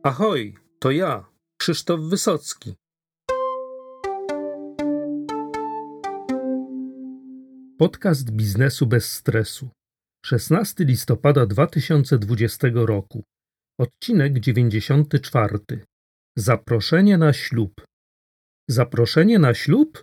Ahoj, to ja, Krzysztof Wysocki. Podcast biznesu bez stresu. 16 listopada 2020 roku. Odcinek 94. Zaproszenie na ślub. Zaproszenie na ślub?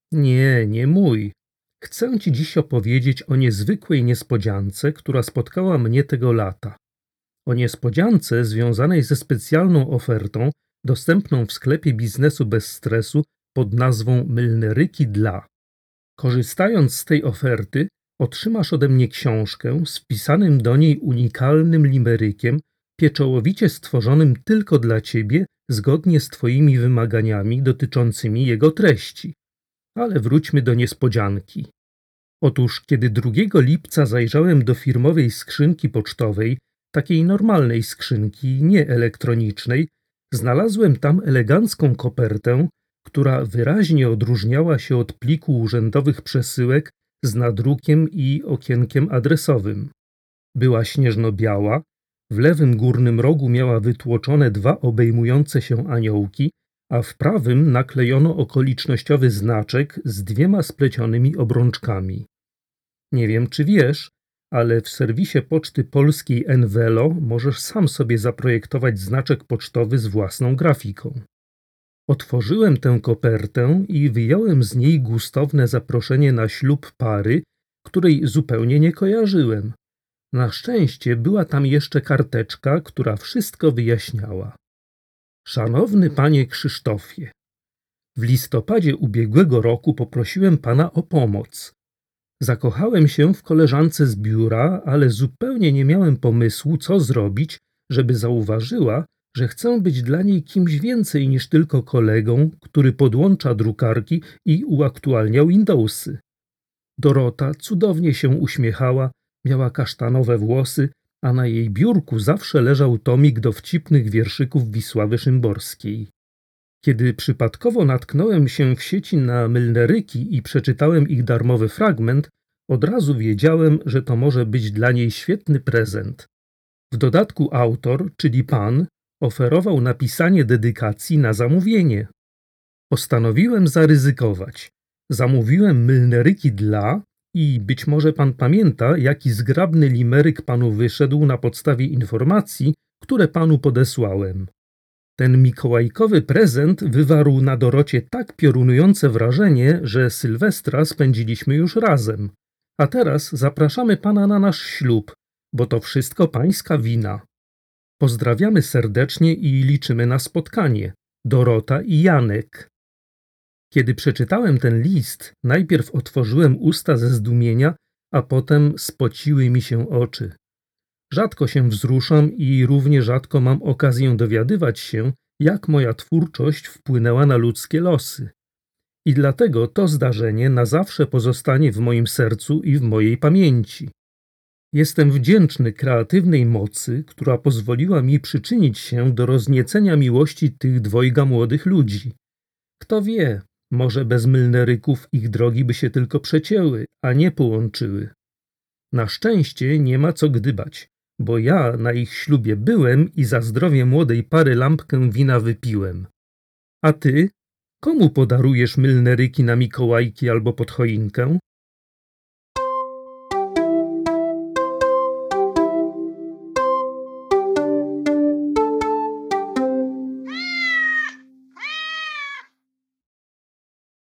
Nie mój. Chcę Ci dziś opowiedzieć o niezwykłej niespodziance, która spotkała mnie tego lata. O niespodziance związanej ze specjalną ofertą dostępną w sklepie biznesu bez stresu pod nazwą Mylneryki dla. Korzystając z tej oferty, otrzymasz ode mnie książkę z wpisanym do niej unikalnym limerykiem, pieczołowicie stworzonym tylko dla Ciebie, zgodnie z Twoimi wymaganiami dotyczącymi jego treści. Ale wróćmy do niespodzianki. Otóż, kiedy 2 lipca zajrzałem do firmowej skrzynki pocztowej, takiej normalnej skrzynki, nie elektronicznej, znalazłem tam elegancką kopertę, która wyraźnie odróżniała się od pliku urzędowych przesyłek z nadrukiem i okienkiem adresowym. Była śnieżno-biała, w lewym górnym rogu miała wytłoczone 2 obejmujące się aniołki, a w prawym naklejono okolicznościowy znaczek z 2 splecionymi obrączkami. Nie wiem, czy wiesz, ale w serwisie Poczty Polskiej Envelo możesz sam sobie zaprojektować znaczek pocztowy z własną grafiką. Otworzyłem tę kopertę i wyjąłem z niej gustowne zaproszenie na ślub pary, której zupełnie nie kojarzyłem. Na szczęście była tam jeszcze karteczka, która wszystko wyjaśniała. Szanowny panie Krzysztofie, w listopadzie ubiegłego roku poprosiłem pana o pomoc. Zakochałem się w koleżance z biura, ale zupełnie nie miałem pomysłu, co zrobić, żeby zauważyła, że chcę być dla niej kimś więcej niż tylko kolegą, który podłącza drukarki i uaktualnia Windowsy. Dorota cudownie się uśmiechała, miała kasztanowe włosy, a na jej biurku zawsze leżał tomik dowcipnych wierszyków Wisławy Szymborskiej. Kiedy przypadkowo natknąłem się w sieci na Mylneryki i przeczytałem ich darmowy fragment, od razu wiedziałem, że to może być dla niej świetny prezent. W dodatku autor, czyli pan, oferował napisanie dedykacji na zamówienie. Postanowiłem zaryzykować. Zamówiłem Mylneryki dla i być może pan pamięta, jaki zgrabny limeryk panu wyszedł na podstawie informacji, które panu podesłałem. Ten mikołajkowy prezent wywarł na Dorocie tak piorunujące wrażenie, że Sylwestra spędziliśmy już razem. A teraz zapraszamy pana na nasz ślub, bo to wszystko pańska wina. Pozdrawiamy serdecznie i liczymy na spotkanie. Dorota i Janek. Kiedy przeczytałem ten list, najpierw otworzyłem usta ze zdumienia, a potem spociły mi się oczy. Rzadko się wzruszam i równie rzadko mam okazję dowiadywać się, jak moja twórczość wpłynęła na ludzkie losy. I dlatego to zdarzenie na zawsze pozostanie w moim sercu i w mojej pamięci. Jestem wdzięczny kreatywnej mocy, która pozwoliła mi przyczynić się do rozniecenia miłości tych 2 młodych ludzi. Kto wie, może bez Mylneryków ich drogi by się tylko przecięły, a nie połączyły. Na szczęście nie ma co gdybać, bo ja na ich ślubie byłem i za zdrowie młodej pary lampkę wina wypiłem. A ty? Komu podarujesz Mylneryki na Mikołajki albo pod choinkę?